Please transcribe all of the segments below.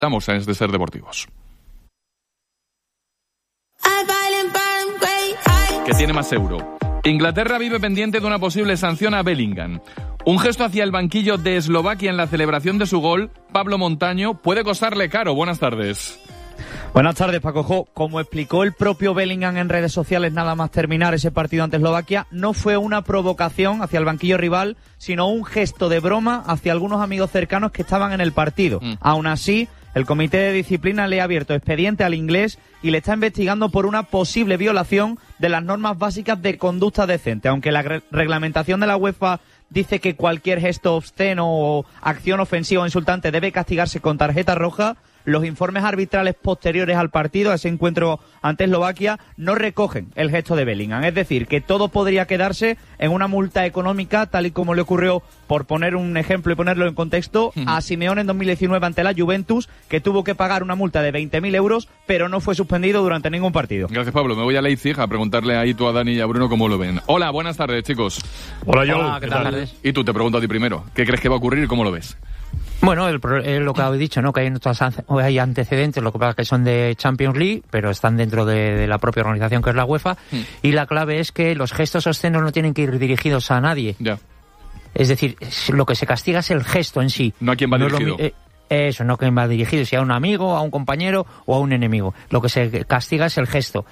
Estamos en Ser Deportivos. ¿Qué tiene más seguro? Inglaterra vive pendiente de una posible sanción a Bellingham. Un gesto hacia el banquillo de Eslovaquia en la celebración de su gol, Pablo Montaño, puede costarle caro. Buenas tardes. Buenas tardes, Paco. Como explicó el propio Bellingham en redes sociales nada más terminar ese partido ante Eslovaquia, no fue una provocación hacia el banquillo rival, sino un gesto de broma hacia algunos amigos cercanos que estaban en el partido. Aún así, el comité de disciplina le ha abierto expediente al inglés y le está investigando por una posible violación de las normas básicas de conducta decente. Aunque la reglamentación de la UEFA dice que cualquier gesto obsceno o acción ofensiva o insultante debe castigarse con tarjeta roja, los informes arbitrales posteriores al partido, a ese encuentro ante Eslovaquia, no recogen el gesto de Bellingham. Es decir, que todo podría quedarse en una multa económica, tal y como le ocurrió, por poner un ejemplo y ponerlo en contexto, a Simeone en 2019 ante la Juventus, que tuvo que pagar una multa de 20.000 euros, pero no fue suspendido durante ningún partido. Gracias, Pablo. Me voy a Leipzig a preguntarle ahí tú a Dani y a Bruno cómo lo ven. Hola, buenas tardes, chicos. Hola, Joe. Hola, ¿qué tal? Y tú, te pregunto a ti primero. ¿Qué crees que va a ocurrir y cómo lo ves? Bueno, lo que habéis dicho, ¿no? Que hay antecedentes, lo que pasa es que son de Champions League, pero están dentro de la propia organización que es la UEFA, y la clave es que los gestos obscenos no tienen que ir dirigidos a nadie. Ya. Es decir, lo que se castiga es el gesto en sí. No a quién va dirigido. Eso, no a quién va dirigido, si a un amigo, a un compañero o a un enemigo. Lo que se castiga es el gesto.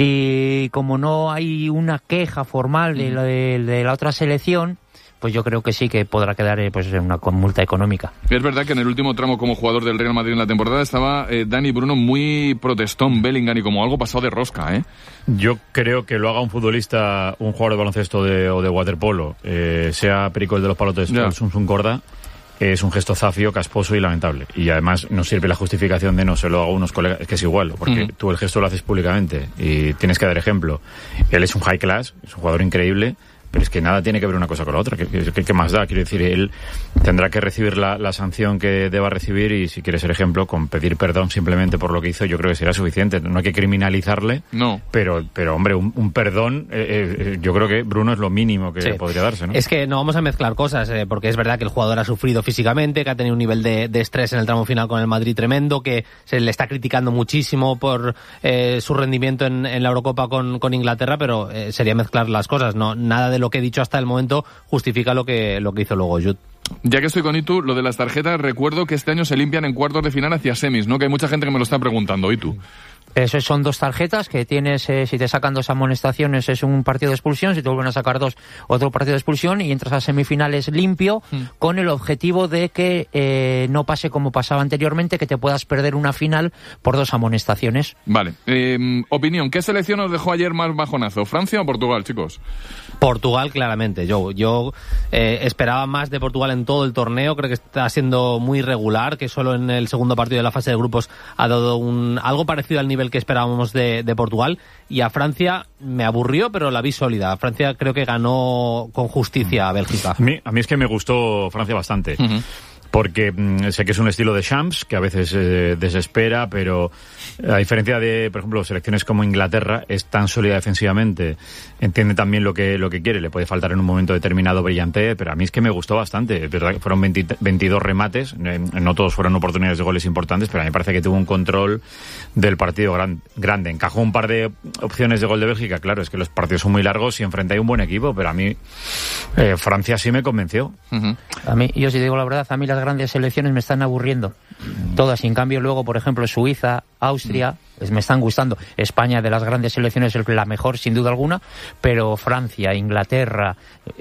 Y como no hay una queja formal de la otra selección, pues yo creo que sí que podrá quedar pues una multa económica. Es verdad que en el último tramo como jugador del Real Madrid en la temporada estaba Dani Bruno muy protestón Bellingham y como algo pasado de rosca, ¿eh? Yo creo que lo haga un futbolista, un jugador de baloncesto o de waterpolo, sea Perico el de los palotes o el Sun Corda, es un gesto zafio, casposo y lamentable. Y además no sirve la justificación de no se lo hago a unos colegas, es que es igual, porque tú el gesto lo haces públicamente y tienes que dar ejemplo. Él es un high class, es un jugador increíble, pero es que nada tiene que ver una cosa con la otra. ¿Qué más da? Quiero decir, él tendrá que recibir la sanción que deba recibir y, si quiere ser ejemplo, con pedir perdón simplemente por lo que hizo, yo creo que será suficiente. No hay que criminalizarle, no. Pero hombre, un perdón, yo creo que Bruno es lo mínimo que podría darse, ¿no? Es que no vamos a mezclar cosas, porque es verdad que el jugador ha sufrido físicamente, que ha tenido un nivel de estrés en el tramo final con el Madrid tremendo, que se le está criticando muchísimo por su rendimiento en la Eurocopa con Inglaterra, pero sería mezclar las cosas. No, nada de lo que he dicho hasta el momento justifica lo que hizo luego Jude. Ya que estoy con Itu, lo de las tarjetas, recuerdo que este año se limpian en cuartos de final hacia semis, ¿no? Que hay mucha gente que me lo está preguntando. Itu. Eso son 2 tarjetas que tienes, si te sacan 2 amonestaciones es un partido de expulsión, si te vuelven a sacar 2, otro partido de expulsión, y entras a semifinales limpio, con el objetivo de que no pase como pasaba anteriormente, que te puedas perder una final por 2 amonestaciones. Vale. Opinión, ¿qué selección os dejó ayer más bajonazo? ¿Francia o Portugal, chicos? Portugal, claramente. Yo esperaba más de Portugal en todo el torneo, creo que está siendo muy irregular, que solo en el segundo partido de la fase de grupos ha dado algo parecido al nivel que esperábamos de Portugal, y a Francia me aburrió, pero la vi sólida. Francia creo que ganó con justicia a Bélgica. A mí es que me gustó Francia bastante. Porque sé que es un estilo de Champs que a veces desespera, pero a diferencia de, por ejemplo, selecciones como Inglaterra, es tan sólida defensivamente, entiende también lo que quiere. Le puede faltar en un momento determinado brillante, pero a mí es que me gustó bastante. Es verdad que fueron 22 remates, no todos fueron oportunidades de goles importantes, pero a mí me parece que tuvo un control del partido grande. Encajó un par de opciones de gol de Bélgica. Claro, es que los partidos son muy largos y enfrente hay un buen equipo, pero a mí Francia sí me convenció. A mí, yo si digo la verdad, a mí las grandes selecciones me están aburriendo todas, y en cambio luego, por ejemplo, Suiza, Austria, me están gustando. España, de las grandes selecciones, es la mejor sin duda alguna, pero Francia, Inglaterra,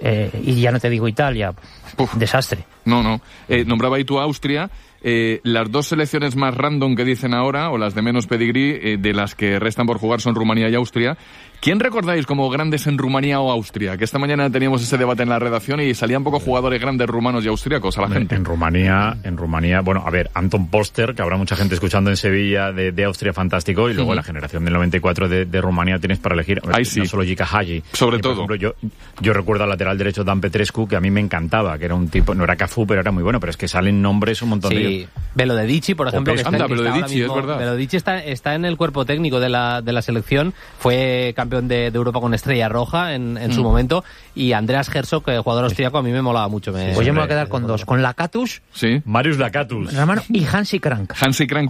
y ya no te digo Italia, desastre. No. Nombraba ahí tú Austria. Las 2 selecciones más random que dicen ahora, o las de menos pedigrí, de las que restan por jugar, son Rumanía y Austria. ¿Quién recordáis como grandes en Rumanía o Austria? Que esta mañana teníamos ese debate en la redacción y salían pocos jugadores grandes rumanos y austríacos a la gente. En Rumanía, bueno, a ver, Anton Poster, que habrá mucha gente escuchando en Sevilla, de Austria, fantástico, y luego la generación del 94 de Rumanía tienes para elegir. Ahí sí. No solo Jica Hagi. Sobre todo. Por ejemplo, yo recuerdo al lateral derecho Dan Petrescu, que a mí me encantaba, que era un tipo, no era Cafú, pero era muy bueno, pero es que salen nombres un montón de ellos. Y Belodedici, por ejemplo, que Belodedici está en el cuerpo técnico de la selección, fue campeón de Europa con Estrella Roja en su momento, y Andreas Herzog, jugador austríaco, a mí me molaba mucho. Pues yo me voy a quedar con dos, con Lakatos, Marius Lakatos, hermano, y Hansi Krank. Hansi Krank,